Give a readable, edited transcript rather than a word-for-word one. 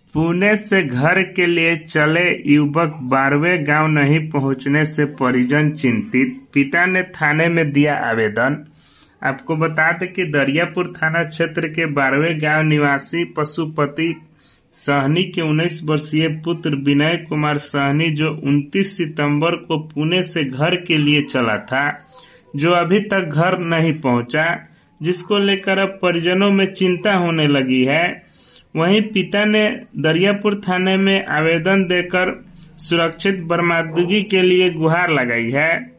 पुणे से घर के लिए चले युवक 12वें गांव नहीं पहुंचने से परिजन चिंतित, पिता ने थाने में दिया आवेदन। आपको बता दें कि दरियापुर थाना क्षेत्र के 12वें गांव निवासी पशुपति सहनी के 19 वर्षीय पुत्र विनय कुमार सहनी, जो 29 सितंबर को पुणे से घर के लिए चला था, जो अभी तक घर नहीं पहुंचा, जिसको लेकर अब परिजनों में चिंता होने लगी है। वहीं पिता ने दरियापुर थाने में आवेदन देकर सुरक्षित बरामदगी के लिए गुहार लगाई है।